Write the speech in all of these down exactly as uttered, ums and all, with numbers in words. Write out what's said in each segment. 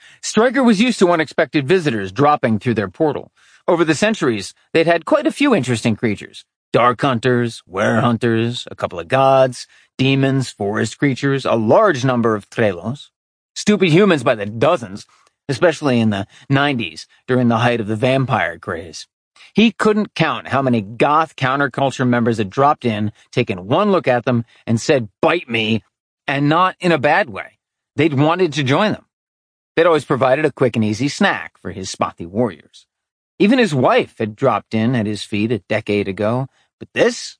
Stryker was used to unexpected visitors dropping through their portal. Over the centuries, they'd had quite a few interesting creatures. Dark hunters, were-hunters, a couple of gods, demons, forest creatures, a large number of trelos. Stupid humans by the dozens, especially in the nineties, during the height of the vampire craze. He couldn't count how many goth counterculture members had dropped in, taken one look at them, and said, "Bite me," and not in a bad way. They'd wanted to join them. They'd always provided a quick and easy snack for his spotty warriors. Even his wife had dropped in at his feet a decade ago, but this?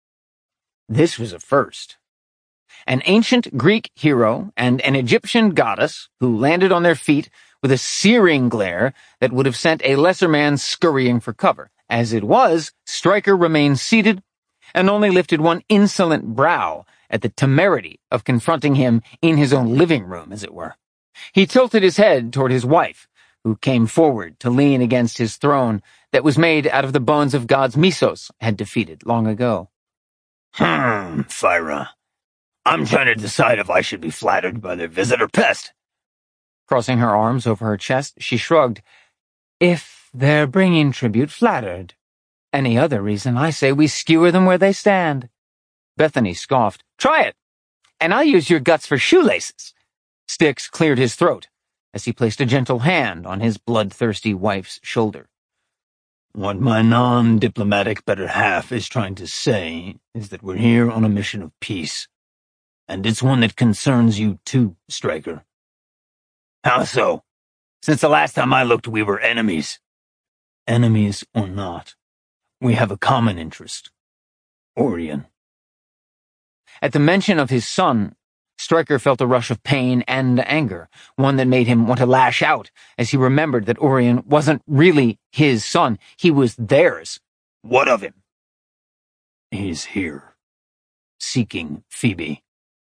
This was a first. An ancient Greek hero and an Egyptian goddess who landed on their feet with a searing glare that would have sent a lesser man scurrying for cover. As it was, Stryker remained seated and only lifted one insolent brow at the temerity of confronting him in his own living room, as it were. He tilted his head toward his wife, who came forward to lean against his throne that was made out of the bones of gods Misos had defeated long ago. Hmm, Thyra. I'm trying to decide if I should be flattered by their visit or pest. Crossing her arms over her chest, she shrugged. If they're bringing tribute, flattered. Any other reason, I say we skewer them where they stand. Bethany scoffed. Try it, and I'll use your guts for shoelaces. Styx cleared his throat as he placed a gentle hand on his bloodthirsty wife's shoulder. What my non-diplomatic better half is trying to say is that we're here on a mission of peace, and it's one that concerns you too, Stryker. How so? Since the last time I looked, we were enemies. Enemies or not, we have a common interest. Orion. At the mention of his son, Stryker felt a rush of pain and anger, one that made him want to lash out as he remembered that Orion wasn't really his son. He was theirs. What of him? He's here, seeking Phoebe.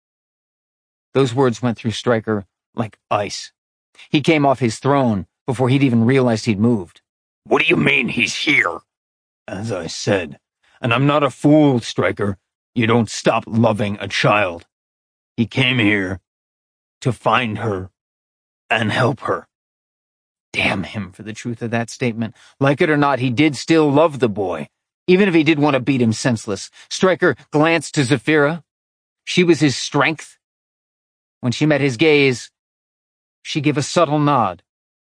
Those words went through Stryker like ice. He came off his throne before he'd even realized he'd moved. What do you mean he's here? As I said, and I'm not a fool, Stryker. You don't stop loving a child. He came here to find her and help her. Damn him for the truth of that statement. Like it or not, he did still love the boy, even if he did want to beat him senseless. Stryker glanced to Zephyra. She was his strength. When she met his gaze, she gave a subtle nod.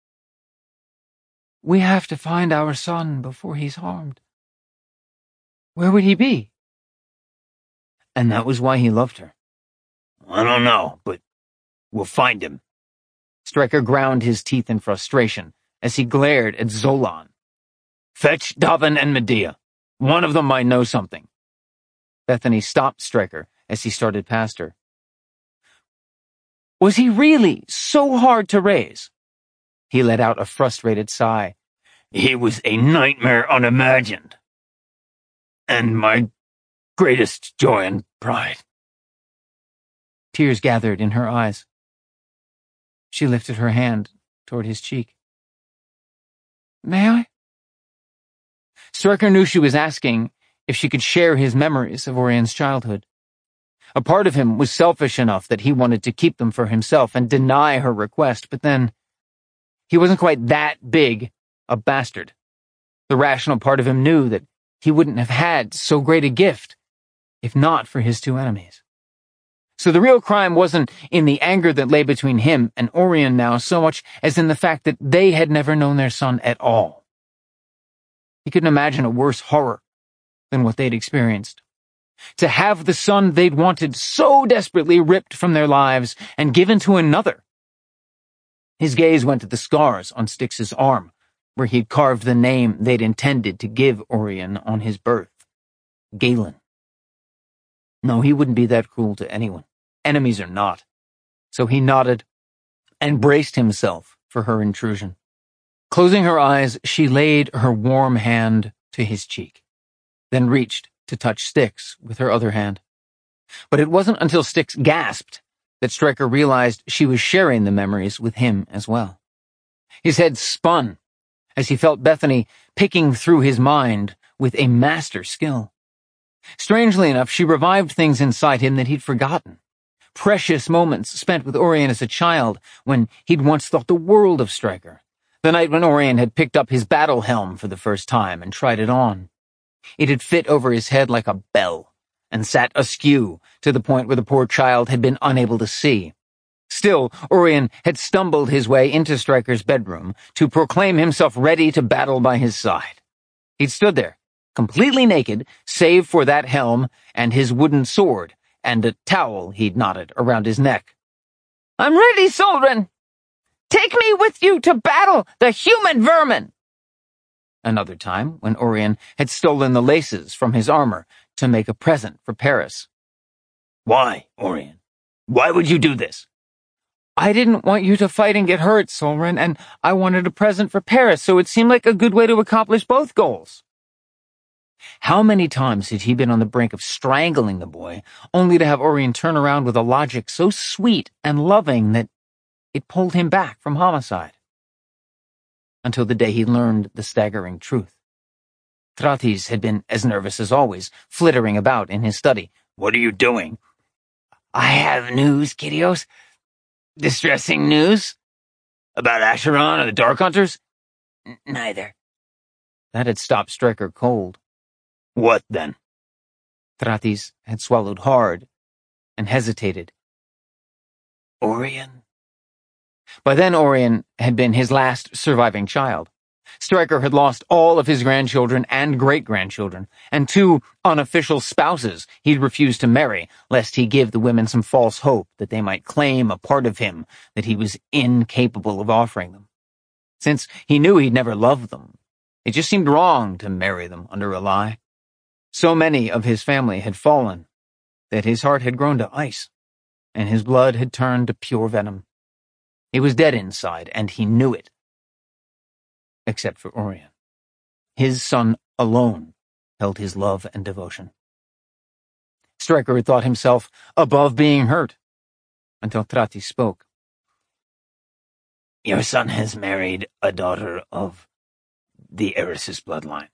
We have to find our son before he's harmed. Where would he be? And that was why he loved her. I don't know, but we'll find him. Stryker ground his teeth in frustration as he glared at Zolan. Fetch Davin and Medea. One of them might know something. Bethany stopped Stryker as he started past her. Was he really so hard to raise? He let out a frustrated sigh. He was a nightmare unimagined. And my greatest joy and pride. Tears gathered in her eyes. She lifted her hand toward his cheek. May I? Stryker knew she was asking if she could share his memories of Orion's childhood. A part of him was selfish enough that he wanted to keep them for himself and deny her request, but then he wasn't quite that big a bastard. The rational part of him knew that he wouldn't have had so great a gift if not for his two enemies. So the real crime wasn't in the anger that lay between him and Orion now so much as in the fact that they had never known their son at all. He couldn't imagine a worse horror than what they'd experienced. To have the son they'd wanted so desperately ripped from their lives and given to another. His gaze went to the scars on Styx's arm, where he'd carved the name they'd intended to give Orion on his birth. Galen. No, he wouldn't be that cruel to anyone, enemies or not. So he nodded and braced himself for her intrusion. Closing her eyes, she laid her warm hand to his cheek, then reached to touch Styx with her other hand. But it wasn't until Styx gasped that Stryker realized she was sharing the memories with him as well. His head spun as he felt Bethany picking through his mind with a master skill. Strangely enough, she revived things inside him that he'd forgotten. precious moments spent with Orion as a child, when he'd once thought the world of Stryker. The night when Orion had picked up his battle helm for the first time and tried it on. It had fit over his head like a bell, and sat askew to the point where the poor child had been unable to see. Still, Orion had stumbled his way into Stryker's bedroom to proclaim himself ready to battle by his side. He'd stood there, completely naked, save for that helm and his wooden sword, and a towel he'd knotted around his neck. "I'm ready, Solren! Take me with you to battle the human vermin!" Another time, when Orion had stolen the laces from his armor to make a present for Paris. "Why, Orion? Why would you do this?" "I didn't want you to fight and get hurt, Solren, and I wanted a present for Paris, so it seemed like a good way to accomplish both goals." How many times had he been on the brink of strangling the boy, only to have Orion turn around with a logic so sweet and loving that it pulled him back from homicide? Until the day he learned the staggering truth. Thratis had been as nervous as always, flittering about in his study. "What are you doing?" "I have news, Kyrios. Distressing news." "About Acheron or the Dark Hunters?" N- neither. That had stopped Stryker cold. "What then?" Thratis had swallowed hard and hesitated. "Orion?" By then Orion had been his last surviving child. Stryker had lost all of his grandchildren and great-grandchildren, and two unofficial spouses he'd refused to marry, lest he give the women some false hope that they might claim a part of him that he was incapable of offering them. Since he knew he'd never loved them, it just seemed wrong to marry them under a lie. So many of his family had fallen that his heart had grown to ice, and his blood had turned to pure venom. He was dead inside, and he knew it. Except for Orion. His son alone held his love and devotion. Stryker had thought himself above being hurt, until Thratis spoke. "Your son has married a daughter of the Eris's bloodline."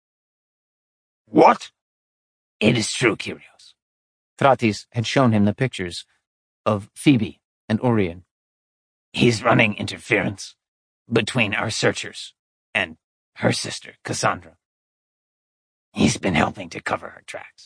"What?" "It is true, Kyrios." Thratis had shown him the pictures of Phoebe and Orion. "He's running interference between our searchers and her sister, Cassandra. He's been helping to cover her tracks."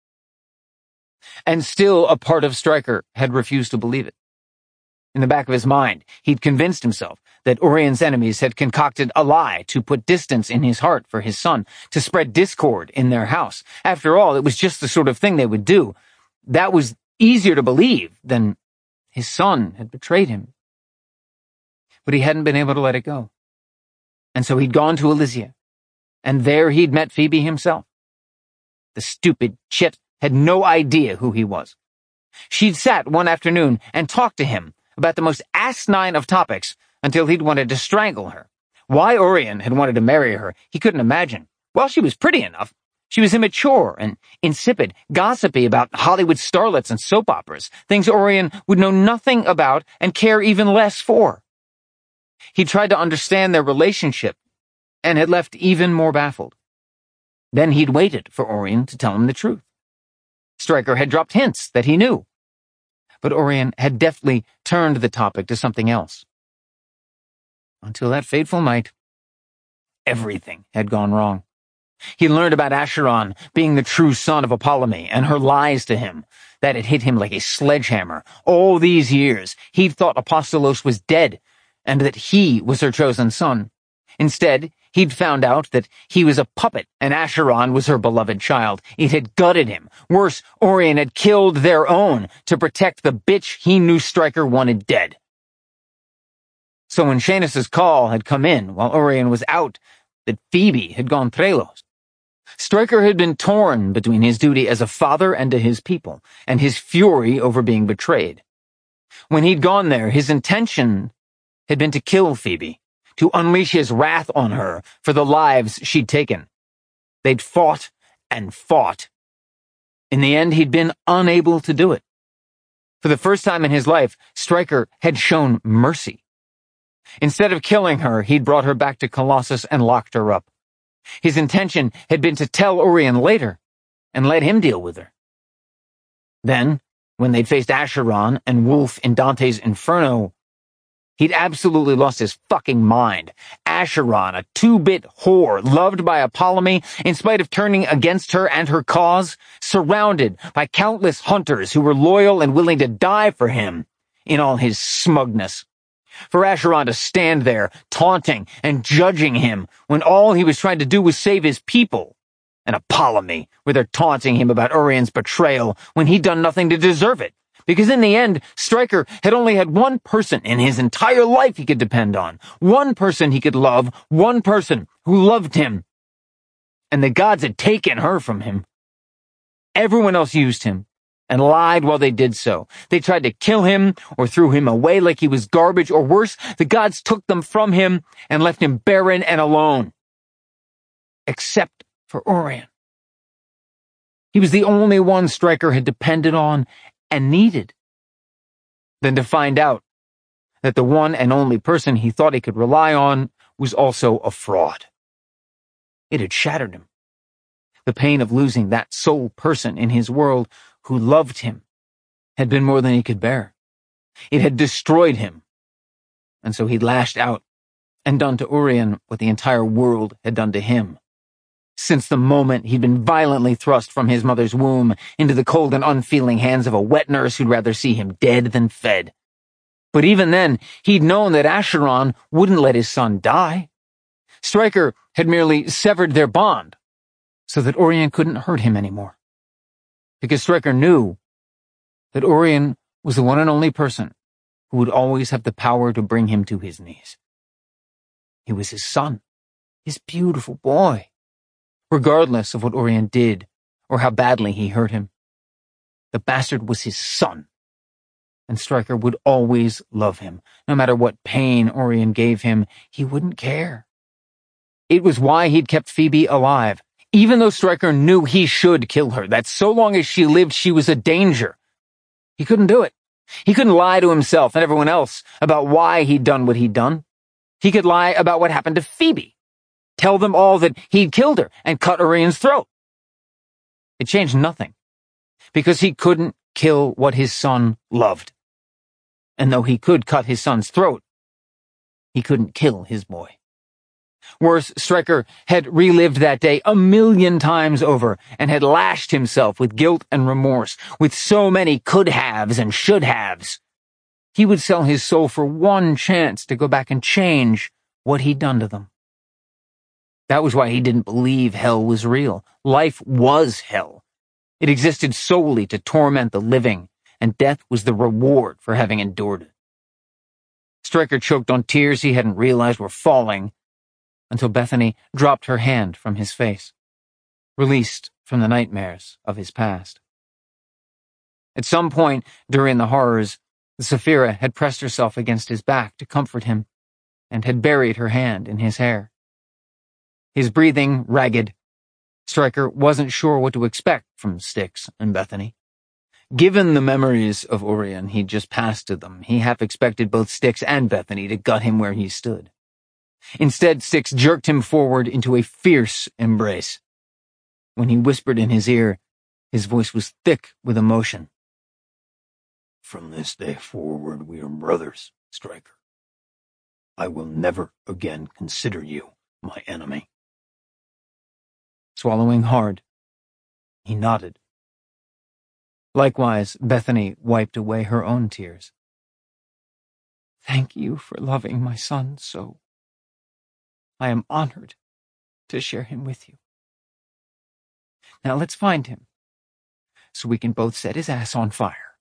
And still a part of Stryker had refused to believe it. In the back of his mind, he'd convinced himself that Orion's enemies had concocted a lie to put distance in his heart for his son, to spread discord in their house. After all, it was just the sort of thing they would do. That was easier to believe than his son had betrayed him. But he hadn't been able to let it go. And so he'd gone to Elysia, and there he'd met Phoebe himself. The stupid chit had no idea who he was. She'd sat one afternoon and talked to him about the most asinine of topics until he'd wanted to strangle her. Why Orion had wanted to marry her, he couldn't imagine. Well, she was pretty enough. She was immature and insipid, gossipy about Hollywood starlets and soap operas, things Orion would know nothing about and care even less for. He tried to understand their relationship and had left even more baffled. Then he'd waited for Orion to tell him the truth. Stryker had dropped hints that he knew, but Orion had deftly turned the topic to something else. Until that fateful night, everything had gone wrong. He learned about Acheron being the true son of Apollome and her lies to him. That had hit him like a sledgehammer. All these years, he'd thought Apostolos was dead, and that he was her chosen son. Instead, he'd found out that he was a puppet and Acheron was her beloved child. It had gutted him. Worse, Orion had killed their own to protect the bitch he knew Stryker wanted dead. So when Shanus's call had come in while Orion was out, that Phoebe had gone Trelos. Stryker had been torn between his duty as a father and to his people, and his fury over being betrayed. When he'd gone there, his intention had been to kill Phoebe, to unleash his wrath on her for the lives she'd taken. They'd fought and fought. In the end, he'd been unable to do it. For the first time in his life, Stryker had shown mercy. Instead of killing her, he'd brought her back to Colossus and locked her up. His intention had been to tell Orion later and let him deal with her. Then, when they'd faced Acheron and Wolf in Dante's Inferno, he'd absolutely lost his fucking mind. Acheron, a two-bit whore, loved by Apollemy, in spite of turning against her and her cause, surrounded by countless hunters who were loyal and willing to die for him, in all his smugness. For Acheron to stand there, taunting and judging him, when all he was trying to do was save his people. And Apollemy, where they're taunting him about Urion's betrayal, when he'd done nothing to deserve it. Because in the end, Stryker had only had one person in his entire life he could depend on. One person he could love. One person who loved him. And the gods had taken her from him. Everyone else used him and lied while they did so. They tried to kill him or threw him away like he was garbage, or worse, the gods took them from him and left him barren and alone. Except for Orion. He was the only one Stryker had depended on and needed. Then to find out that the one and only person he thought he could rely on was also a fraud. It had shattered him. The pain of losing that sole person in his world who loved him had been more than he could bear. It had destroyed him. And so he'd lashed out and done to Orion what the entire world had done to him. Since the moment he'd been violently thrust from his mother's womb into the cold and unfeeling hands of a wet nurse who'd rather see him dead than fed. But even then, he'd known that Acheron wouldn't let his son die. Stryker had merely severed their bond so that Orion couldn't hurt him anymore. Because Stryker knew that Orion was the one and only person who would always have the power to bring him to his knees. He was his son, his beautiful boy. Regardless of what Orion did or how badly he hurt him, the bastard was his son, and Stryker would always love him. No matter what pain Orion gave him, he wouldn't care. It was why he'd kept Phoebe alive, even though Stryker knew he should kill her, that so long as she lived she was a danger. He couldn't do it. He couldn't lie to himself and everyone else about why he'd done what he'd done. He could lie about what happened to Phoebe. Tell them all that he'd killed her and cut Orion's throat. It changed nothing, because he couldn't kill what his son loved. And though he could cut his son's throat, he couldn't kill his boy. Worse, Stryker had relived that day a million times over and had lashed himself with guilt and remorse, with so many could-haves and should-haves. He would sell his soul for one chance to go back and change what he'd done to them. That was why he didn't believe hell was real. Life was hell. It existed solely to torment the living, and death was the reward for having endured it. Stryker choked on tears he hadn't realized were falling, until Bethany dropped her hand from his face, released from the nightmares of his past. At some point during the horrors, the Saphira had pressed herself against his back to comfort him, and had buried her hand in his hair. His breathing ragged, Stryker wasn't sure what to expect from Styx and Bethany. Given the memories of Orion he'd just passed to them, he half expected both Styx and Bethany to gut him where he stood. Instead, Styx jerked him forward into a fierce embrace. When he whispered in his ear, his voice was thick with emotion. "From this day forward, we are brothers, Stryker. I will never again consider you my enemy." Swallowing hard, he nodded. Likewise, Bethany wiped away her own tears. "Thank you for loving my son so. I am honored to share him with you. Now let's find him, so we can both set his ass on fire."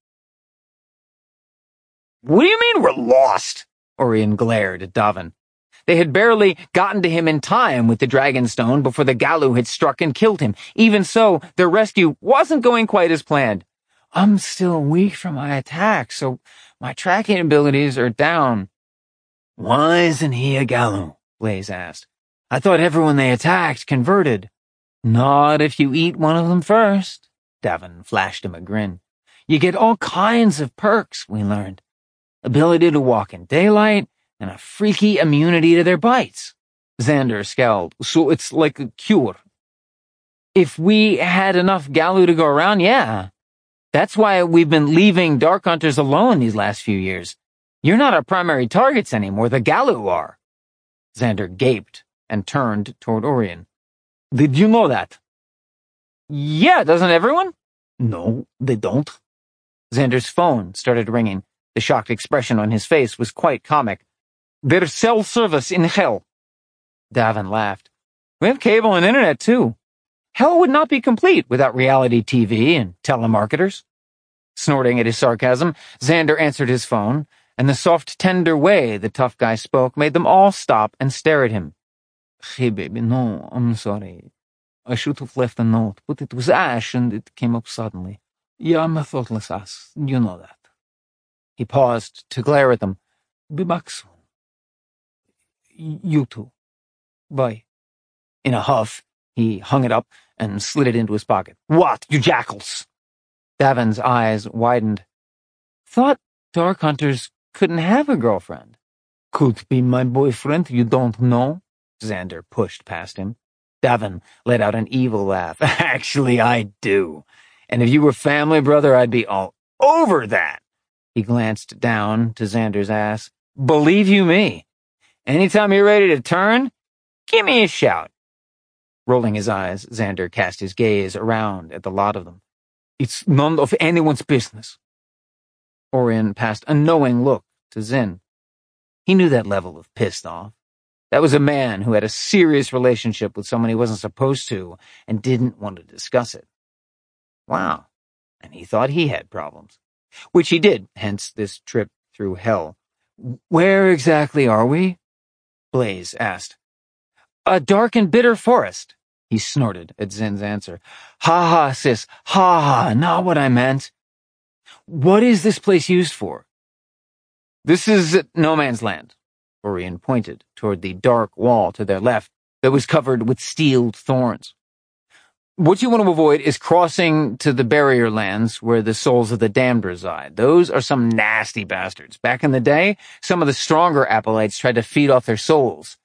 "What do you mean we're lost?" Orion glared at Davin. They had barely gotten to him in time with the Dragonstone before the Galu had struck and killed him. Even so, their rescue wasn't going quite as planned. "I'm still weak from my attack, so my tracking abilities are down." "Why isn't he a Galu?" Blaze asked. "I thought everyone they attacked converted." "Not if you eat one of them first." Davin flashed him a grin. "You get all kinds of perks, we learned. Ability to walk in daylight, and a freaky immunity to their bites." Xander scowled. "So it's like a cure." "If we had enough Galu to go around, yeah. That's why we've been leaving Dark Hunters alone these last few years. You're not our primary targets anymore, the Galu are. Xander gaped and turned toward Orion. Did you know that? Yeah, doesn't everyone? No, they don't. Xander's phone started ringing. The shocked expression on his face was quite comic. There's cell service in hell. Davin laughed. We have cable and internet, too. Hell would not be complete without reality T V and telemarketers. Snorting at his sarcasm, Xander answered his phone, and the soft, tender way the tough guy spoke made them all stop and stare at him. Hey, baby, no, I'm sorry. I should have left a note, but it was Ash and it came up suddenly. Yeah, I'm a thoughtless ass. You know that. He paused to glare at them. Be back soon. You too. Bye. In a huff, he hung it up and slid it into his pocket. What, you jackals? Davin's eyes widened. Thought Dark Hunters couldn't have a girlfriend. Could be my boyfriend, you don't know? Xander pushed past him. Davin let out an evil laugh. Actually, I do. And if you were family, brother, I'd be all over that. He glanced down to Xander's ass. Believe you me. Anytime you're ready to turn, give me a shout. Rolling his eyes, Xander cast his gaze around at the lot of them. It's none of anyone's business. Orion passed a knowing look to Zin. He knew that level of pissed off. That was a man who had a serious relationship with someone he wasn't supposed to and didn't want to discuss it. Wow. And he thought he had problems. Which he did, hence this trip through hell. Where exactly are we? Blaze asked. A dark and bitter forest, he snorted at Zin's answer. Ha ha, sis, ha ha, not what I meant. What is this place used for? This is no man's land. Orion pointed toward the dark wall to their left that was covered with steeled thorns. What you want to avoid is crossing to the barrier lands where the souls of the damned reside. Those are some nasty bastards. Back in the day, some of the stronger Acolytes tried to feed off their souls.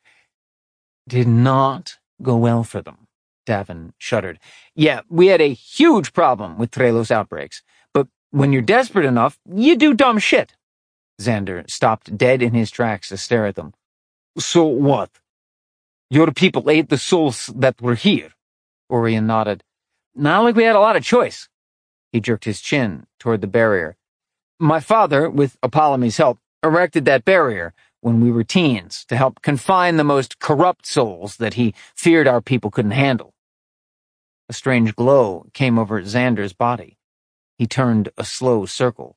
Did not go well for them. Davin shuddered. Yeah, we had a huge problem with Trelos outbreaks, but when you're desperate enough, you do dumb shit. Xander stopped dead in his tracks to stare at them. So what? Your people ate the souls that were here. Orion nodded. Not like we had a lot of choice. He jerked his chin toward the barrier. My father, with Apollome's help, erected that barrier when we were teens to help confine the most corrupt souls that he feared our people couldn't handle. A strange glow came over Xander's body. He turned a slow circle.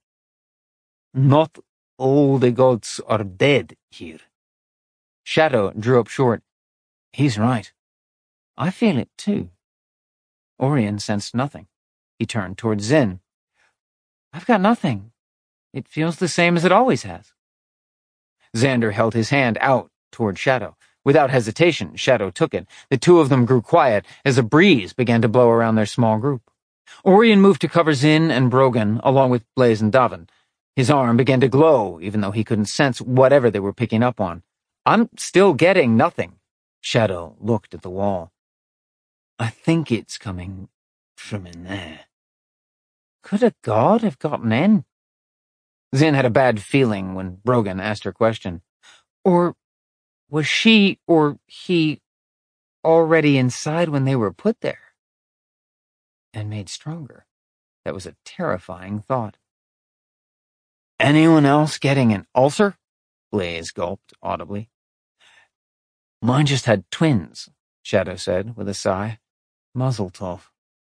Not all the gods are dead here. Shadow drew up short. He's right. I feel it too. Orion sensed nothing. He turned toward Zin. I've got nothing. It feels the same as it always has. Xander held his hand out toward Shadow. Without hesitation, Shadow took it. The two of them grew quiet as a breeze began to blow around their small group. Orion moved to cover Zin and Brogan, along with Blaze and Davin. His arm began to glow, even though he couldn't sense whatever they were picking up on. I'm still getting nothing. Shadow looked at the wall. I think it's coming from in there. Could a god have gotten in? Zin had a bad feeling when Brogan asked her question. Or was she or he already inside when they were put there? And made stronger. That was a terrifying thought. Anyone else getting an ulcer? Blaze gulped audibly. Mine just had twins, Shadow said with a sigh. Mazel tov.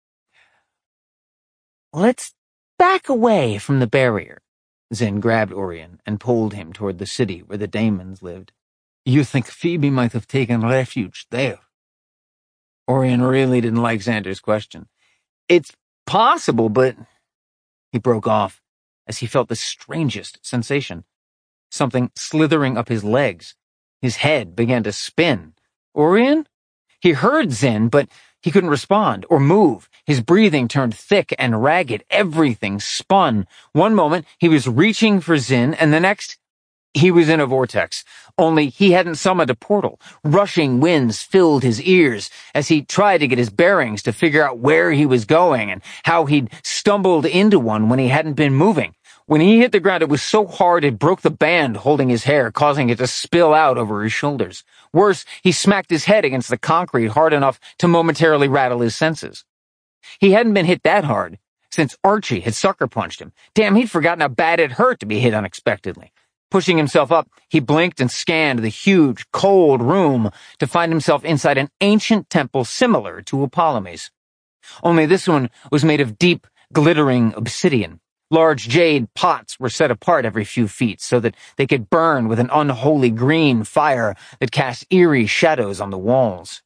Let's back away from the barrier. Zin grabbed Orion and pulled him toward the city where the daemons lived. You think Phoebe might have taken refuge there? Orion really didn't like Xander's question. It's possible, but... He broke off as he felt the strangest sensation. Something slithering up his legs. His head began to spin. Orion? He heard Zin, but he couldn't respond or move. His breathing turned thick and ragged. Everything spun. One moment, he was reaching for Zin, and the next, He was in a vortex, only he hadn't summoned a portal. Rushing winds filled his ears as he tried to get his bearings to figure out where he was going and how he'd stumbled into one when he hadn't been moving. When he hit the ground, it was so hard it broke the band holding his hair, causing it to spill out over his shoulders. Worse, he smacked his head against the concrete hard enough to momentarily rattle his senses. He hadn't been hit that hard since Archie had sucker punched him. Damn, he'd forgotten how bad it hurt to be hit unexpectedly. Pushing himself up, he blinked and scanned the huge, cold room to find himself inside an ancient temple similar to Apollome's. Only this one was made of deep, glittering obsidian. Large jade pots were set apart every few feet so that they could burn with an unholy green fire that cast eerie shadows on the walls.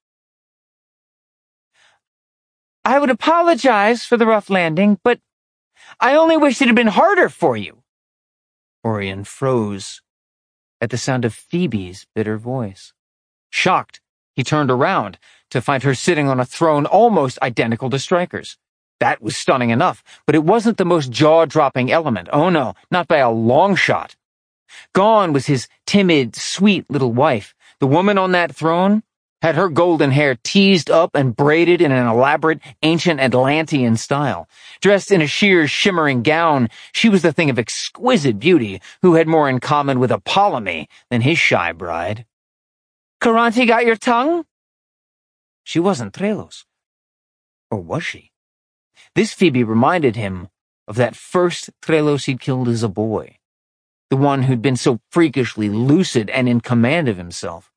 I would apologize for the rough landing, but I only wish it had been harder for you. Orion froze at the sound of Phoebe's bitter voice. Shocked, he turned around to find her sitting on a throne almost identical to Stryker's. That was stunning enough, but it wasn't the most jaw-dropping element. Oh no, not by a long shot. Gone was his timid, sweet little wife. The woman on that throne had her golden hair teased up and braided in an elaborate, ancient Atlantean style. Dressed in a sheer, shimmering gown, she was the thing of exquisite beauty who had more in common with Apollome than his shy bride. Caronte got your tongue? She wasn't Trelos. Or was she? This Phoebe reminded him of that first Trelos he'd killed as a boy. The one who'd been so freakishly lucid and in command of himself.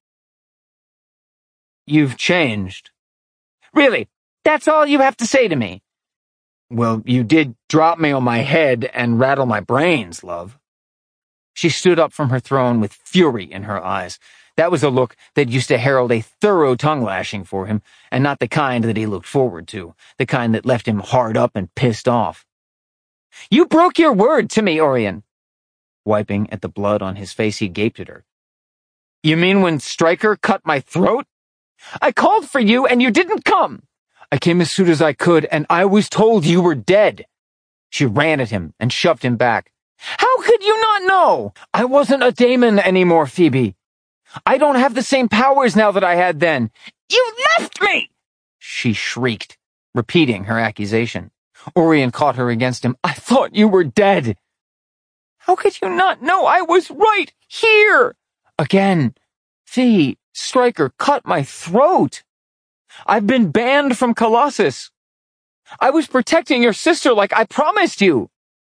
You've changed. Really? That's all you have to say to me? Well, you did drop me on my head and rattle my brains, love. She stood up from her throne with fury in her eyes. That was a look that used to herald a thorough tongue-lashing for him, and not the kind that he looked forward to, the kind that left him hard up and pissed off. You broke your word to me, Orion. Wiping at the blood on his face, he gaped at her. You mean when Stryker cut my throat? I called for you and you didn't come. I came as soon as I could and I was told you were dead. She ran at him and shoved him back. How could you not know? I wasn't a daemon anymore, Phoebe. I don't have the same powers now that I had then. You left me! She shrieked, repeating her accusation. Orion caught her against him. I thought you were dead. How could you not know I was right here? Again, Fee, Stryker cut my throat. I've been banned from Colossus. I was protecting your sister like I promised you.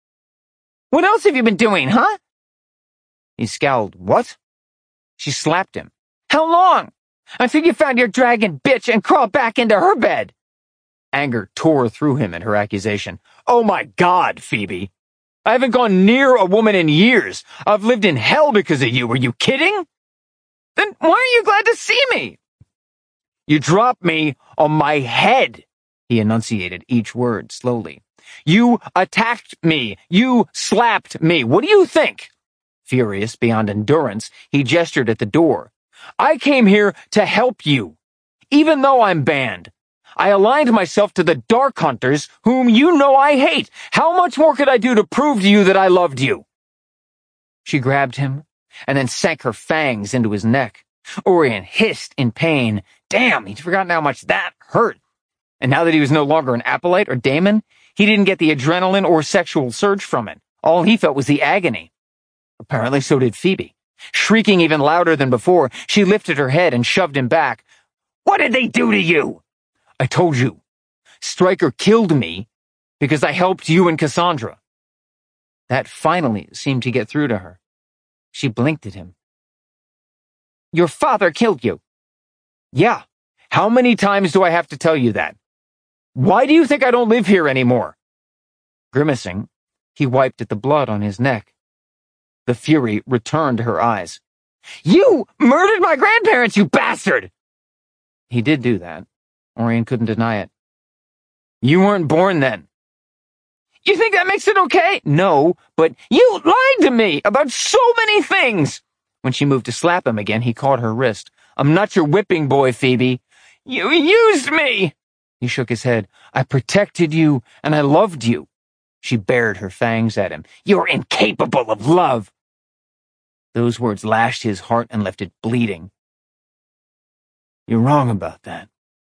What else have you been doing, huh? He scowled. What? She slapped him. How long? Until you found your dragon bitch and crawled back into her bed. Anger tore through him at her accusation. Oh my God, Phoebe. I haven't gone near a woman in years. I've lived in hell because of you. Are you kidding? Then why are you glad to see me? You dropped me on my head, he enunciated each word slowly. You attacked me. You slapped me. What do you think? Furious beyond endurance, he gestured at the door. I came here to help you. Even though I'm banned, I aligned myself to the Dark Hunters, whom you know I hate. How much more could I do to prove to you that I loved you? She grabbed him and then sank her fangs into his neck. Orion hissed in pain. Damn, he'd forgotten how much that hurt. And now that he was no longer an acolyte or daemon, he didn't get the adrenaline or sexual surge from it. All he felt was the agony. Apparently so did Phoebe. Shrieking even louder than before, she lifted her head and shoved him back. What did they do to you? I told you. Stryker killed me because I helped you and Cassandra. That finally seemed to get through to her. She blinked at him. Your father killed you. Yeah. How many times do I have to tell you that? Why do you think I don't live here anymore? Grimacing, he wiped at the blood on his neck. The fury returned to her eyes. You murdered my grandparents, you bastard! He did do that. Orion couldn't deny it. You weren't born then. You think that makes it okay? No, but you lied to me about so many things. When she moved to slap him again, he caught her wrist. I'm not your whipping boy, Phoebe. You used me. He shook his head. I protected you, and I loved you. She bared her fangs at him. You're incapable of love. Those words lashed his heart and left it bleeding. You're wrong about that.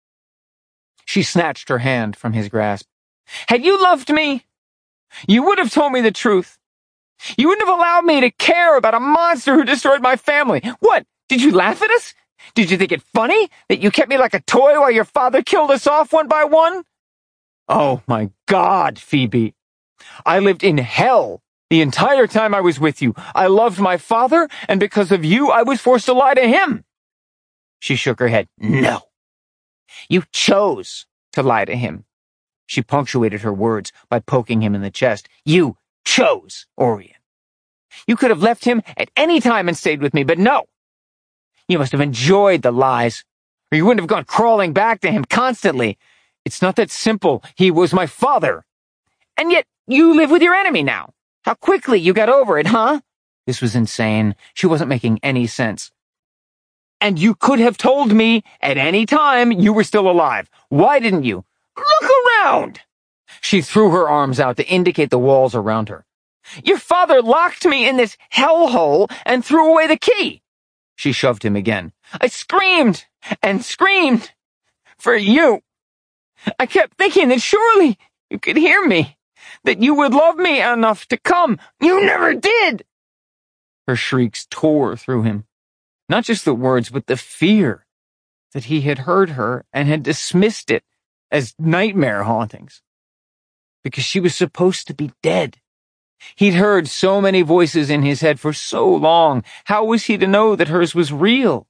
She snatched her hand from his grasp. Had you loved me, you would have told me the truth. You wouldn't have allowed me to care about a monster who destroyed my family. What? Did you laugh at us? Did you think it funny that you kept me like a toy while your father killed us off one by one? Oh, my God, Phoebe. I lived in hell the entire time I was with you. I loved my father, and because of you, I was forced to lie to him. She shook her head. No. You chose to lie to him. She punctuated her words by poking him in the chest. You chose, Orion. You could have left him at any time and stayed with me, but no. You must have enjoyed the lies, or you wouldn't have gone crawling back to him constantly. It's not that simple. He was my father. And yet you live with your enemy now. How quickly you got over it, huh? This was insane. She wasn't making any sense. And you could have told me at any time you were still alive. Why didn't you? Look around! She threw her arms out to indicate the walls around her. Your father locked me in this hellhole and threw away the key. She shoved him again. I screamed and screamed for you. I kept thinking that surely you could hear me, that you would love me enough to come. You never did. Her shrieks tore through him. Not just the words, but the fear that he had heard her and had dismissed it as nightmare hauntings. Because she was supposed to be dead. He'd heard so many voices in his head for so long. How was he to know that hers was real?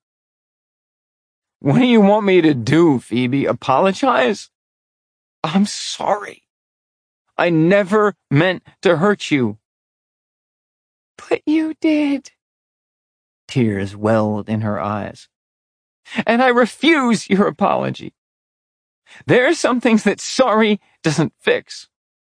What do you want me to do, Phoebe? Apologize? I'm sorry. I never meant to hurt you. But you did. Tears welled in her eyes. And I refuse your apology. There are some things that sorry doesn't fix.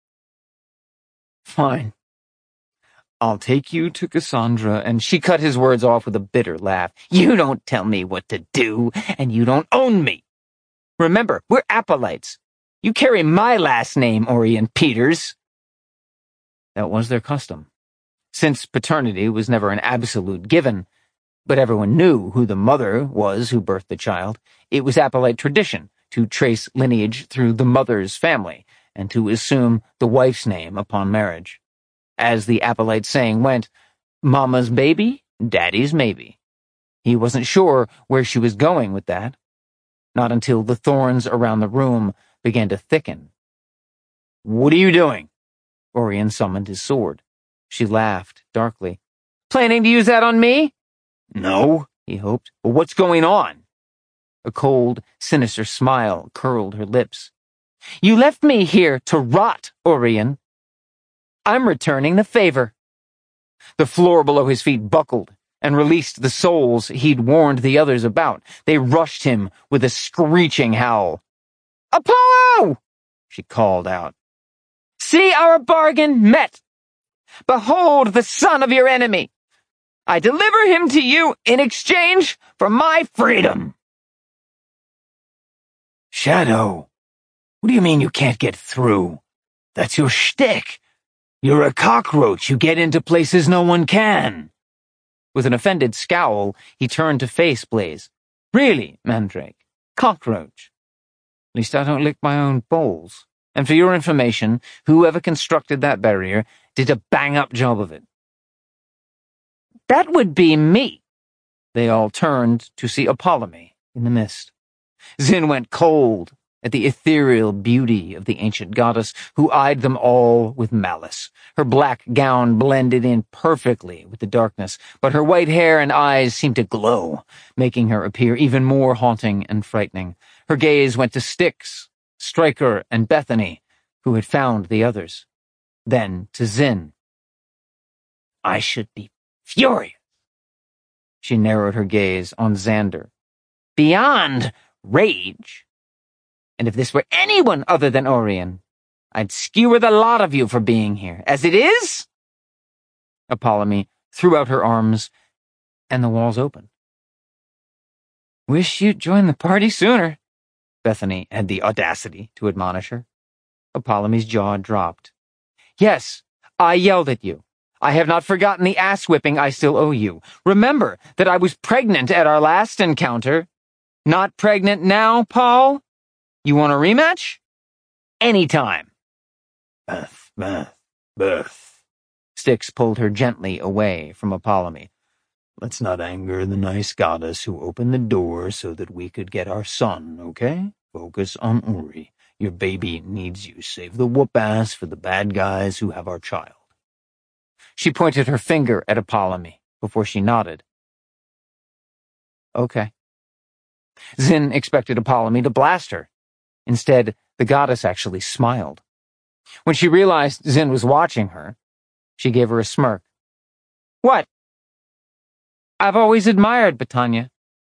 Fine. I'll take you to Cassandra, and she cut his words off with a bitter laugh. You don't tell me what to do, and you don't own me. Remember, we're Appolites. You carry my last name, Orion Peters. That was their custom. Since paternity was never an absolute given, but everyone knew who the mother was who birthed the child, it was Appolite tradition to trace lineage through the mother's family and to assume the wife's name upon marriage. As the Appolite saying went, Mama's baby, Daddy's maybe. He wasn't sure where she was going with that. Not until the thorns around the room began to thicken. What are you doing? Orion summoned his sword. She laughed darkly. Planning to use that on me? No, he hoped. But what's going on? A cold, sinister smile curled her lips. You left me here to rot, Orion. I'm returning the favor. The floor below his feet buckled and released the souls he'd warned the others about. They rushed him with a screeching howl. Apollo! She called out. See our bargain met. Behold the son of your enemy. I deliver him to you in exchange for my freedom. Shadow, what do you mean you can't get through? That's your shtick. You're a cockroach. You get into places no one can. With an offended scowl, he turned to face Blaze. Really, Mandrake? Cockroach? At least I don't lick my own bowls. And for your information, whoever constructed that barrier did a bang-up job of it. That would be me. They all turned to see Apollome in the mist. Zin went cold at the ethereal beauty of the ancient goddess, who eyed them all with malice. Her black gown blended in perfectly with the darkness, but her white hair and eyes seemed to glow, making her appear even more haunting and frightening. Her gaze went to Styx, Stryker, and Bethany, who had found the others. Then to Zin. I should be furious. She narrowed her gaze on Xander. Beyond rage. And if this were anyone other than Orion, I'd skewer the lot of you for being here. As it is? Apollome threw out her arms, and the walls opened. Wish you'd joined the party sooner, Bethany had the audacity to admonish her. Apollome's jaw dropped. Yes, I yelled at you. I have not forgotten the ass-whipping I still owe you. Remember that I was pregnant at our last encounter. Not pregnant now, Paul? You want a rematch? Anytime. Beth, Beth, Beth. Styx pulled her gently away from Apollemy. Let's not anger the nice goddess who opened the door so that we could get our son, okay? Focus on Uri. Your baby needs you. Save the whoop-ass for the bad guys who have our child. She pointed her finger at Apollemy before she nodded. Okay. Zin expected Apollemy to blast her. Instead, the goddess actually smiled. When she realized Zin was watching her, she gave her a smirk. What? I've always admired Batanya.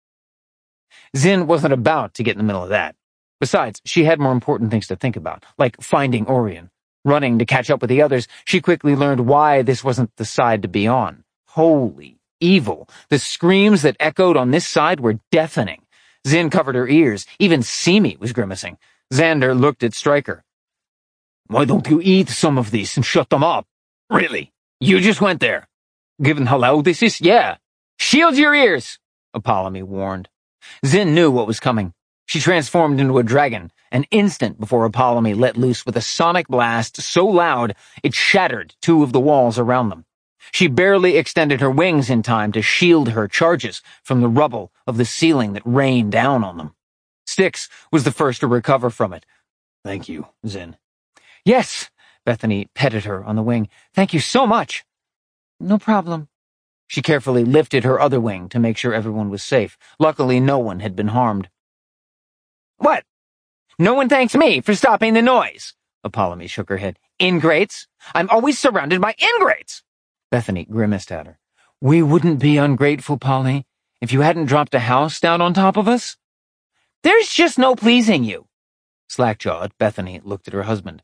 Zin wasn't about to get in the middle of that. Besides, she had more important things to think about, like finding Orion. Running to catch up with the others, she quickly learned why this wasn't the side to be on. Holy evil. The screams that echoed on this side were deafening. Zin covered her ears. Even Simi was grimacing. Xander looked at Stryker. Why don't you eat some of these and shut them up? Really? You just went there. Given how loud this is, yeah. Shield your ears, Apollemy warned. Zin knew what was coming. She transformed into a dragon, an instant before Apollemy let loose with a sonic blast so loud it shattered two of the walls around them. She barely extended her wings in time to shield her charges from the rubble of the ceiling that rained down on them. Styx was the first to recover from it. Thank you, Zin. Yes, Bethany petted her on the wing. Thank you so much. No problem. She carefully lifted her other wing to make sure everyone was safe. Luckily, no one had been harmed. What? No one thanks me for stopping the noise. Apollemy shook her head. Ingrates? I'm always surrounded by ingrates. Bethany grimaced at her. We wouldn't be ungrateful, Polly, if you hadn't dropped a house down on top of us. There's just no pleasing you. Slack-jawed, Bethany looked at her husband.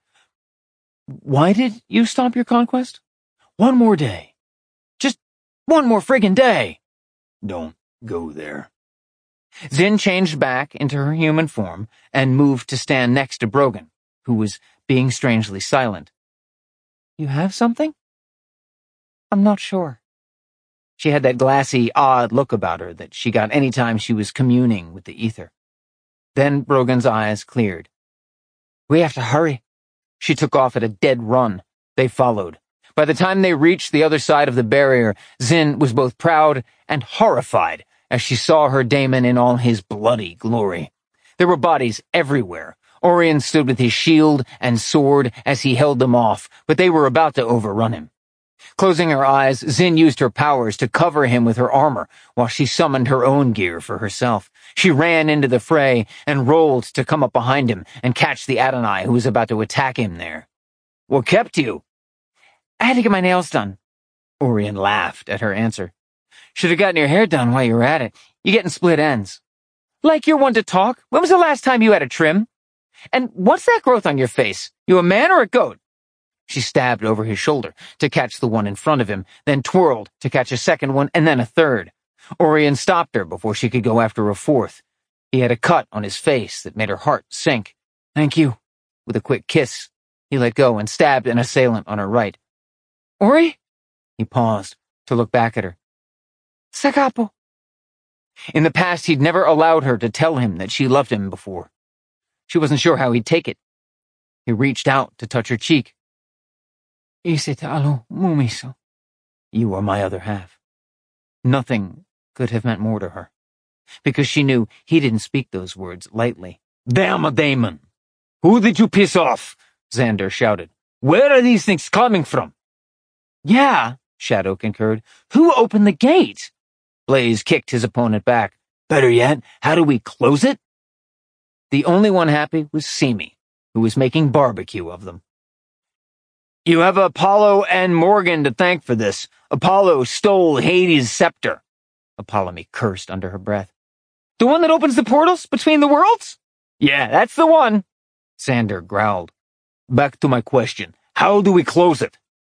Why did you stop your conquest? One more day. Just one more friggin' day. Don't go there. Zin changed back into her human form and moved to stand next to Brogan, who was being strangely silent. You have something? I'm not sure. She had that glassy, odd look about her that she got any time she was communing with the ether. Then Brogan's eyes cleared. We have to hurry. She took off at a dead run. They followed. By the time they reached the other side of the barrier, Zin was both proud and horrified as she saw her daemon in all his bloody glory. There were bodies everywhere. Orion stood with his shield and sword as he held them off, but they were about to overrun him. Closing her eyes, Zin used her powers to cover him with her armor while she summoned her own gear for herself. She ran into the fray and rolled to come up behind him and catch the Adonai who was about to attack him there. What kept you? I had to get my nails done. Orion laughed at her answer. Should have gotten your hair done while you were at it. You're getting split ends. Like you're one to talk. When was the last time you had a trim? And what's that growth on your face? You a man or a goat? She stabbed over his shoulder to catch the one in front of him, then twirled to catch a second one and then a third. Orion stopped her before she could go after a fourth. He had a cut on his face that made her heart sink. Thank you. With a quick kiss, he let go and stabbed an assailant on her right. Ori? He paused to look back at her. Sagapo. In the past, he'd never allowed her to tell him that she loved him before. She wasn't sure how he'd take it. He reached out to touch her cheek. Isitalo mumiso. You are my other half. Nothing could have meant more to her, because she knew he didn't speak those words lightly. Damn a daemon! Who did you piss off? Xander shouted. Where are these things coming from? Yeah, Shadow concurred. Who opened the gate? Blaze kicked his opponent back. Better yet, how do we close it? The only one happy was Simi, who was making barbecue of them. You have Apollo and Morgan to thank for this. Apollo stole Hades' scepter. Apollemy cursed under her breath. The one that opens the portals between the worlds? Yeah, that's the one. Xander growled. Back to my question. How do we close it?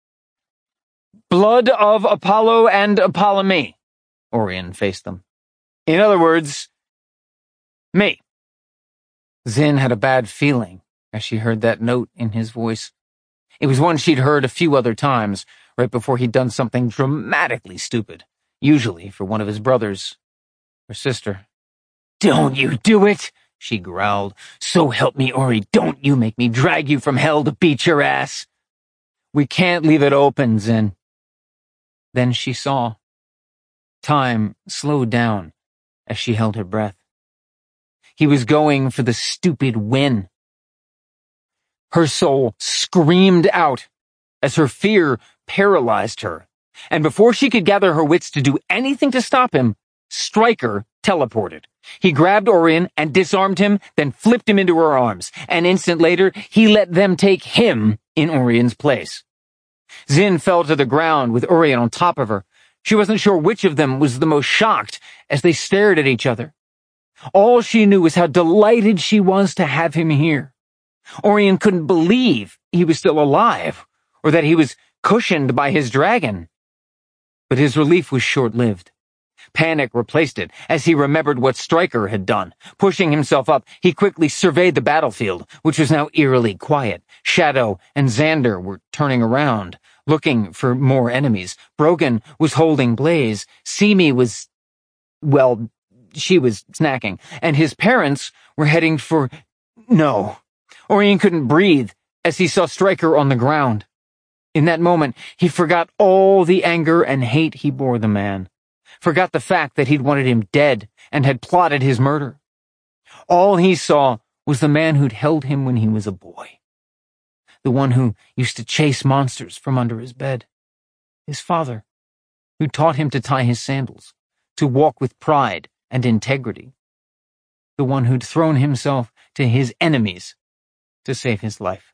Blood of Apollo and Apollemy. Orion faced them. In other words, me. Zin had a bad feeling as she heard that note in his voice. It was one she'd heard a few other times, right before he'd done something dramatically stupid, usually for one of his brothers or sister. "Don't you do it," she growled. "So help me, Ori, don't you make me drag you from hell to beat your ass." "We can't leave it open, Zin." Then she saw. Time slowed down as she held her breath. He was going for the stupid win. Her soul screamed out as her fear paralyzed her, and before she could gather her wits to do anything to stop him, Stryker teleported. He grabbed Orion and disarmed him, then flipped him into her arms. An instant later, he let them take him in Orion's place. Zin fell to the ground with Orion on top of her. She wasn't sure which of them was the most shocked as they stared at each other. All she knew was how delighted she was to have him here. Orion couldn't believe he was still alive, or that he was cushioned by his dragon. But his relief was short-lived. Panic replaced it as he remembered what Stryker had done. Pushing himself up, he quickly surveyed the battlefield, which was now eerily quiet. Shadow and Xander were turning around, looking for more enemies. Brogan was holding Blaze. Simi was, well, she was snacking. And his parents were heading for... No. Orion couldn't breathe as he saw Stryker on the ground. In that moment, he forgot all the anger and hate he bore the man. Forgot the fact that he'd wanted him dead and had plotted his murder. All he saw was the man who'd held him when he was a boy. The one who used to chase monsters from under his bed. His father, who taught him to tie his sandals, to walk with pride and integrity. The one who'd thrown himself to his enemies to save his life.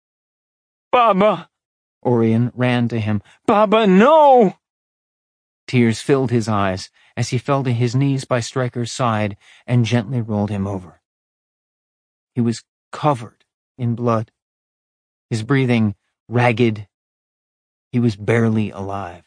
"Baba!" Orion ran to him. "Baba, no!" Tears filled his eyes as he fell to his knees by Stryker's side and gently rolled him over. He was covered in blood, his breathing ragged. He was barely alive.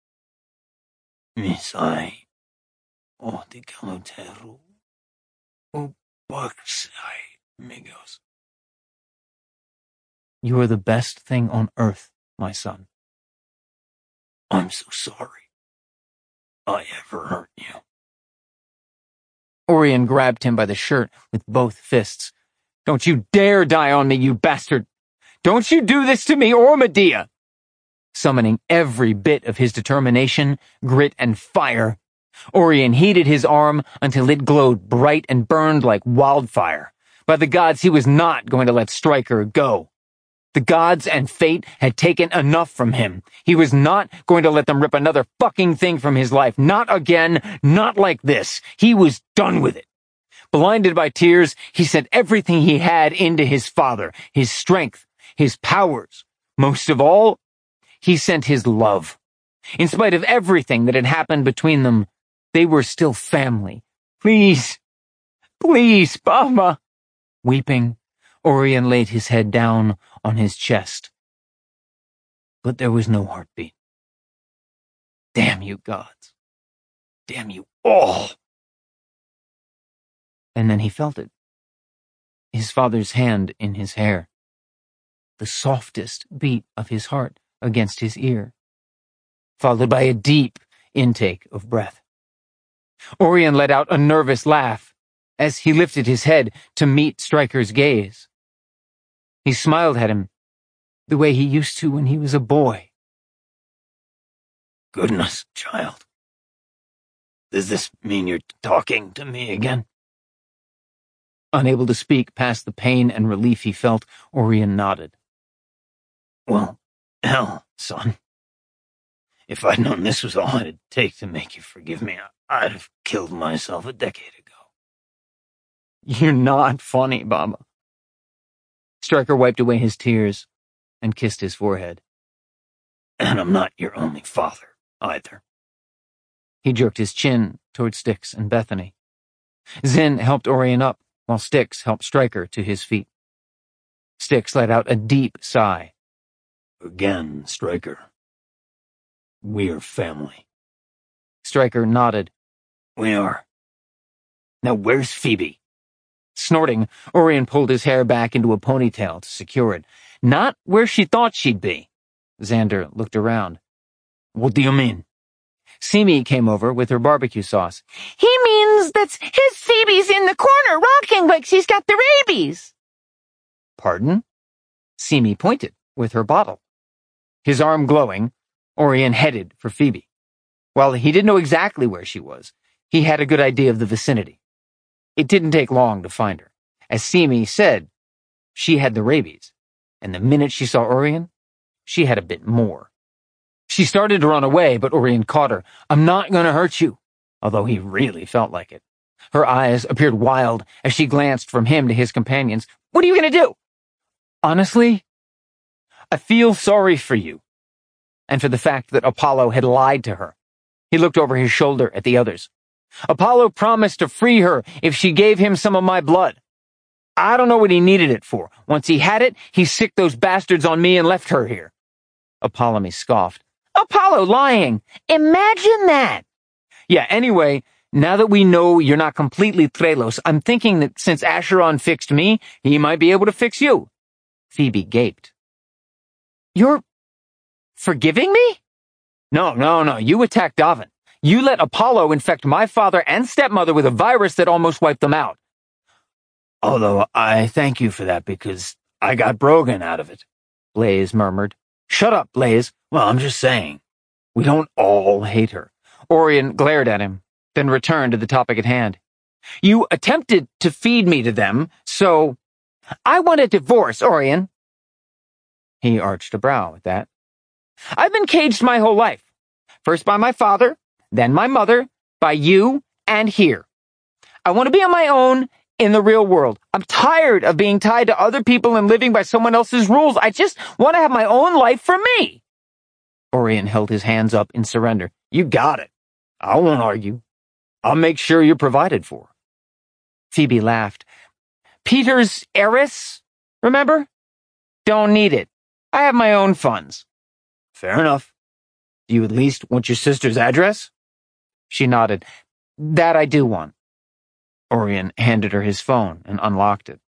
"Misai, o te kamoteru, o baksai, amigos." "You are the best thing on earth, my son." "I'm so sorry I ever hurt you." Orion grabbed him by the shirt with both fists. "Don't you dare die on me, you bastard! Don't you do this to me or Medea!" Summoning every bit of his determination, grit, and fire, Orion heated his arm until it glowed bright and burned like wildfire. By the gods, he was not going to let Stryker go. The gods and fate had taken enough from him. He was not going to let them rip another fucking thing from his life. Not again, not like this. He was done with it. Blinded by tears, he sent everything he had into his father, his strength, his powers. Most of all, he sent his love. In spite of everything that had happened between them, they were still family. "Please, please, Baba." Weeping, Orion laid his head down on his chest. But there was no heartbeat. Damn you, gods. Damn you all. And then he felt it. His father's hand in his hair. The softest beat of his heart against his ear. Followed by a deep intake of breath. Orion let out a nervous laugh as he lifted his head to meet Stryker's gaze. He smiled at him, the way he used to when he was a boy. "Goodness, child. Does this mean you're talking to me again?" Unable to speak past the pain and relief he felt, Orion nodded. "Well, hell, son. If I'd known this was all it'd take to make you forgive me, I'd have killed myself a decade ago." "You're not funny, Baba." Stryker wiped away his tears and kissed his forehead. "And I'm not your only father, either." He jerked his chin toward Styx and Bethany. Zin helped Orion up, while Styx helped Stryker to his feet. Styx let out a deep sigh. "Again, Stryker. We're family." Stryker nodded. "We are. Now where's Phoebe?" Snorting, Orion pulled his hair back into a ponytail to secure it. Not where she thought she'd be. Xander looked around. What do you mean? Simi came over with her barbecue sauce. He means that his Phoebe's in the corner rocking like she's got the rabies. Pardon? Simi pointed with her bottle. His arm glowing, Orion headed for Phoebe. While he didn't know exactly where she was, he had a good idea of the vicinity. It didn't take long to find her. As Simi said, she had the rabies, and the minute she saw Orion, she had a bit more. She started to run away, but Orion caught her. I'm not going to hurt you, although he really felt like it. Her eyes appeared wild as she glanced from him to his companions. What are you going to do? Honestly, I feel sorry for you, and for the fact that Apollo had lied to her. He looked over his shoulder at the others. Apollo promised to free her if she gave him some of my blood. I don't know what he needed it for. Once he had it, he sicked those bastards on me and left her here. Apollo scoffed. Apollo lying. Imagine that. Yeah, anyway, now that we know you're not completely Trelos, I'm thinking that since Acheron fixed me, he might be able to fix you. Phoebe gaped. You're forgiving me? No, no, no, you attacked Davin. You let Apollo infect my father and stepmother with a virus that almost wiped them out. Although I thank you for that because I got Brogan out of it, Blaze murmured. Shut up, Blaze. Well, I'm just saying. We don't all hate her. Orion glared at him, then returned to the topic at hand. You attempted to feed me to them, so I want a divorce, Orion. He arched a brow at that. I've been caged my whole life. First by my father, then my mother, by you, and here. I want to be on my own in the real world. I'm tired of being tied to other people and living by someone else's rules. I just want to have my own life for me. Orion held his hands up in surrender. You got it. I won't argue. I'll make sure you're provided for. Phoebe laughed. Peter's heiress, remember? Don't need it. I have my own funds. Fair enough. Do you at least want your sister's address? She nodded. That I do want. Orion handed her his phone and unlocked it.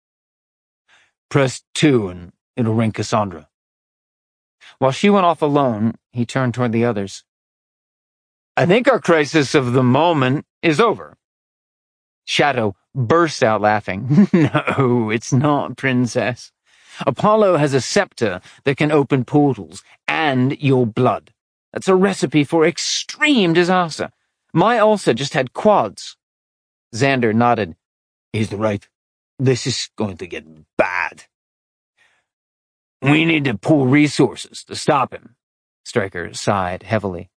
Press two and it'll ring Cassandra. While she went off alone, he turned toward the others. I think our crisis of the moment is over. Shadow burst out laughing. No, it's not, Princess. Apollo has a scepter that can open portals, and your blood. That's a recipe for extreme disaster. My ulcer just had quads. Xander nodded. He's right. This is going to get bad. We need to pool resources to stop him. Stryker sighed heavily.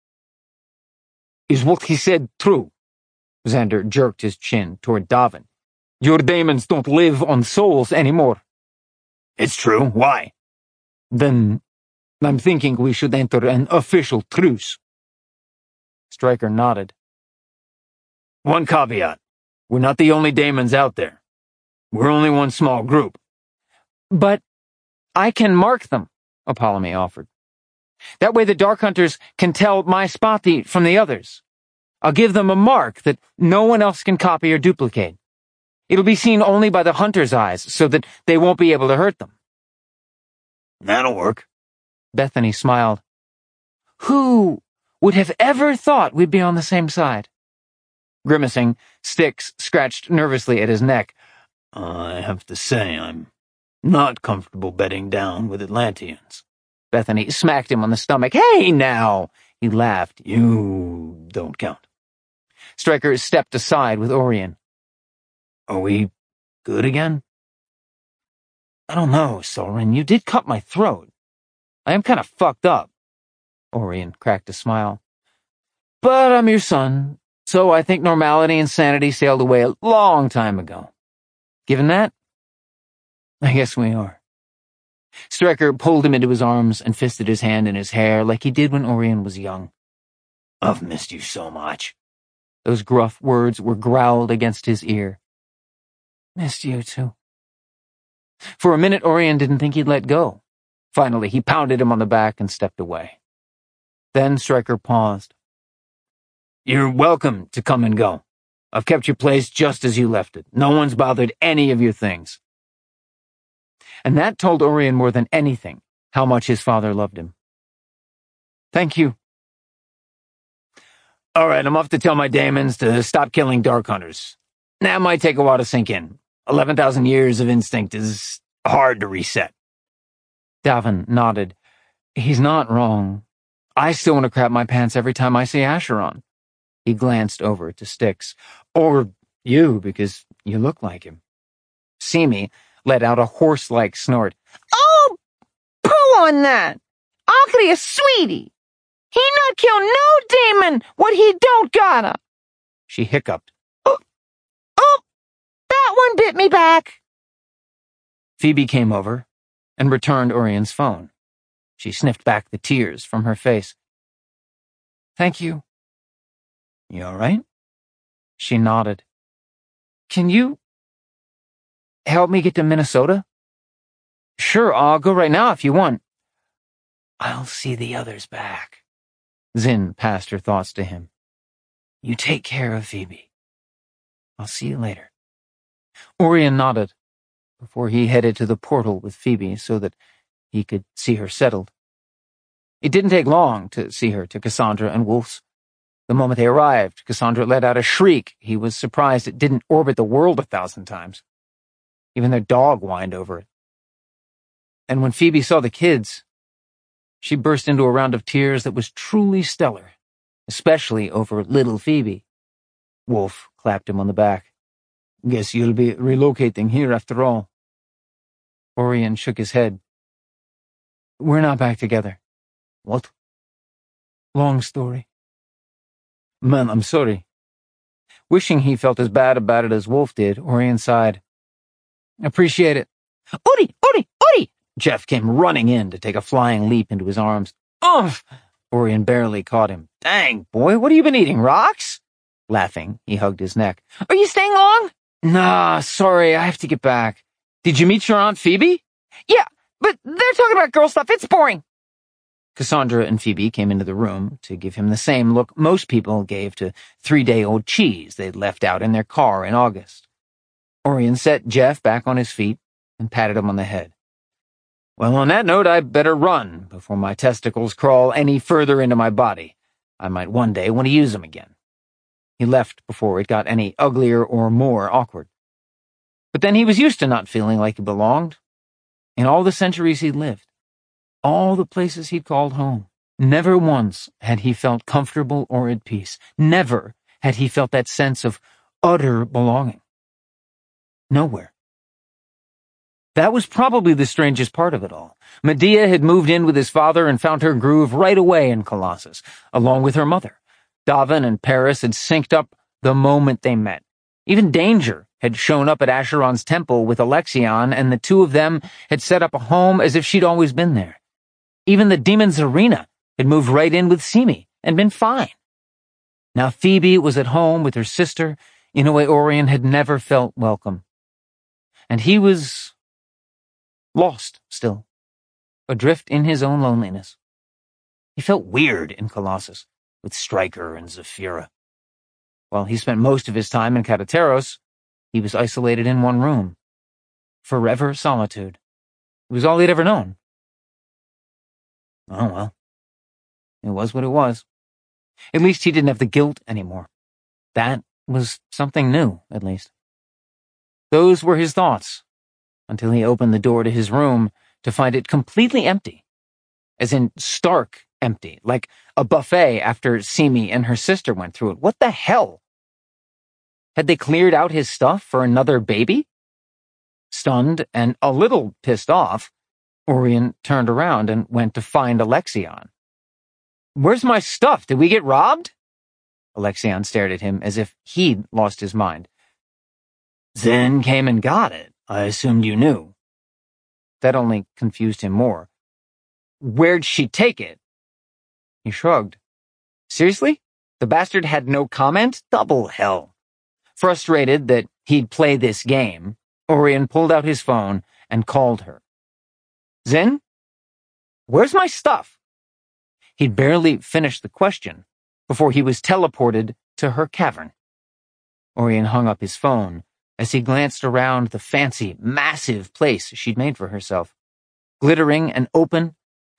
Is what he said true? Xander jerked his chin toward Davin. Your daemons don't live on souls anymore. It's true. Why? Then I'm thinking we should enter an official truce. Stryker nodded. One caveat. We're not the only daemons out there. We're only one small group. But I can mark them, Apollo offered. That way the Dark Hunters can tell my Spati from the others. I'll give them a mark that no one else can copy or duplicate. It'll be seen only by the Hunter's eyes, so that they won't be able to hurt them. That'll work. Bethany smiled. Who would have ever thought we'd be on the same side? Grimacing, Styx scratched nervously at his neck. I have to say, I'm not comfortable bedding down with Atlanteans. Bethany smacked him on the stomach. Hey, now! He laughed. You don't count. Stryker stepped aside with Orion. Are we good again? I don't know, Soren. You did cut my throat. I am kind of fucked up. Orion cracked a smile. But I'm your son, so I think normality and sanity sailed away a long time ago. Given that, I guess we are. Stryker pulled him into his arms and fisted his hand in his hair like he did when Orion was young. I've missed you so much. Those gruff words were growled against his ear. Missed you, too. For a minute, Orion didn't think he'd let go. Finally, he pounded him on the back and stepped away. Then Stryker paused. You're welcome to come and go. I've kept your place just as you left it. No one's bothered any of your things. And that told Orion more than anything how much his father loved him. Thank you. All right, I'm off to tell my daemons to stop killing Dark Hunters. That might take a while to sink in. eleven thousand years of instinct is hard to reset. Davin nodded. He's not wrong. I still want to crap my pants every time I see Acheron. He glanced over to Styx. Or you, because you look like him. Simi let out a horse-like snort. Oh, poo on that! Akri a sweetie. He not kill no demon what he don't gotta. She hiccuped. Oh, oh, that one bit me back. Phoebe came over and returned Orion's phone. She sniffed back the tears from her face. Thank you. You all right? She nodded. Can you help me get to Minnesota? Sure, I'll go right now if you want. I'll see the others back. Zin passed her thoughts to him. You take care of Phoebe. I'll see you later. Orion nodded before he headed to the portal with Phoebe so that he could see her settled. It didn't take long to see her to Cassandra and Wolf's. The moment they arrived, Cassandra let out a shriek. He was surprised it didn't orbit the world a thousand times. Even their dog whined over it. And when Phoebe saw the kids, she burst into a round of tears that was truly stellar, especially over little Phoebe. Wolf clapped him on the back. Guess you'll be relocating here after all. Orion shook his head. We're not back together. What? Long story. Man, I'm sorry. Wishing he felt as bad about it as Wolf did, Orion sighed. Appreciate it. Ori, Ori, Ori! Jeff came running in to take a flying leap into his arms. Ugh! Orion barely caught him. Dang, boy, what have you been eating, rocks? Laughing, he hugged his neck. Are you staying long? Nah, sorry, I have to get back. Did you meet your Aunt Phoebe? Yeah, but they're talking about girl stuff. It's boring. Cassandra and Phoebe came into the room to give him the same look most people gave to three-day-old cheese they'd left out in their car in August. Orion set Jeff back on his feet and patted him on the head. Well, on that note, I better run before my testicles crawl any further into my body. I might one day want to use them again. He left before it got any uglier or more awkward. But then he was used to not feeling like he belonged. In all the centuries he'd lived, all the places he'd called home, never once had he felt comfortable or at peace. Never had he felt that sense of utter belonging. Nowhere. That was probably the strangest part of it all. Medea had moved in with his father and found her groove right away in Colossus, along with her mother. Davin and Paris had synced up the moment they met. Even Danger had shown up at Acheron's temple with Alexion, and the two of them had set up a home as if she'd always been there. Even the demon Zarina had moved right in with Simi and been fine. Now Phoebe was at home with her sister in a way Orion had never felt welcome. And he was lost still, adrift in his own loneliness. He felt weird in Colossus with Stryker and Zephyra. While he spent most of his time in Katateros, he was isolated in one room. Forever solitude. It was all he'd ever known. Oh well. It was what it was. At least he didn't have the guilt anymore. That was something new, at least. Those were his thoughts, until he opened the door to his room to find it completely empty. As in stark empty, like a buffet after Simi and her sister went through it. What the hell? Had they cleared out his stuff for another baby? Stunned and a little pissed off, Orion turned around and went to find Alexion. Where's my stuff? Did we get robbed? Alexion stared at him as if he'd lost his mind. Zen came and got it. I assumed you knew. That only confused him more. Where'd she take it? He shrugged. Seriously? The bastard had no comment? Double hell. Frustrated that he'd play this game, Orion pulled out his phone and called her. Zen? Where's my stuff? He'd barely finished the question before he was teleported to her cavern. Orion hung up his phone as he glanced around the fancy, massive place she'd made for herself. Glittering and open,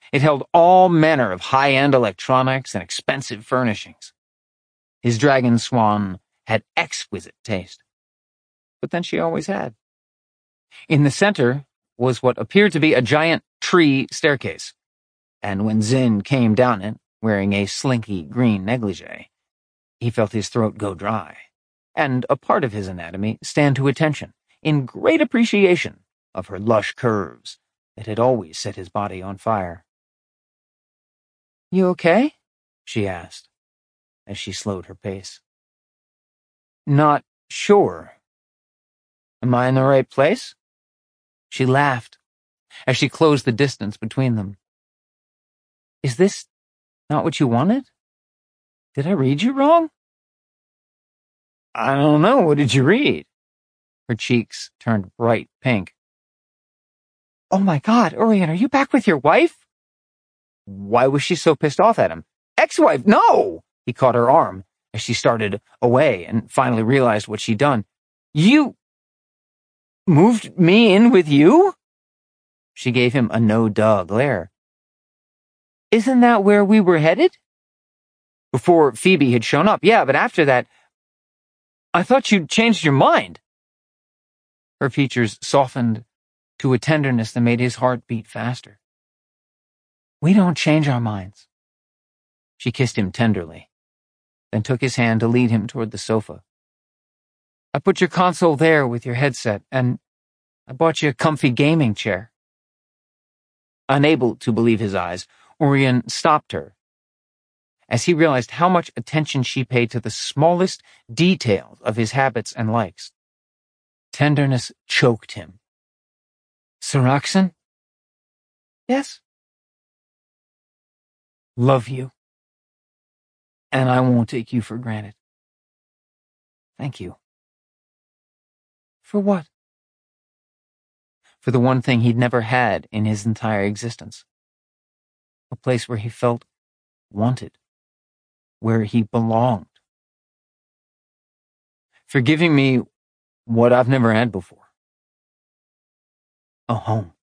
It held all manner of high-end electronics and expensive furnishings. His dragon swan had exquisite taste. But then she always had. In the center was what appeared to be a giant tree staircase, and when Zin came down it, wearing a slinky green negligee, he felt his throat go dry, and a part of his anatomy stand to attention, in great appreciation of her lush curves that had always set his body on fire. "You okay?" she asked, as she slowed her pace. "Not sure. Am I in the right place?" She laughed as she closed the distance between them. "Is this not what you wanted? Did I read you wrong?" "I don't know. What did you read?" Her cheeks turned bright pink. "Oh my God, Urian, are you back with your wife?" Why was she so pissed off at him? "Ex-wife, no!" He caught her arm as she started away and finally realized what she'd done. "You moved me in with you?" She gave him a no-duh glare. "Isn't that where we were headed?" "Before Phoebe had shown up, yeah, but after that, I thought you'd changed your mind." Her features softened to a tenderness that made his heart beat faster. "We don't change our minds." She kissed him tenderly, then took his hand to lead him toward the sofa. "I put your console there with your headset, and I bought you a comfy gaming chair." Unable to believe his eyes, Urian stopped her, as he realized how much attention she paid to the smallest details of his habits and likes. Tenderness choked him. "Saraxin?" "Yes?" "Love you. And I won't take you for granted. Thank you." "For what?" For the one thing he'd never had in his entire existence. A place where he felt wanted, where he belonged. "For giving me what I've never had before. A home."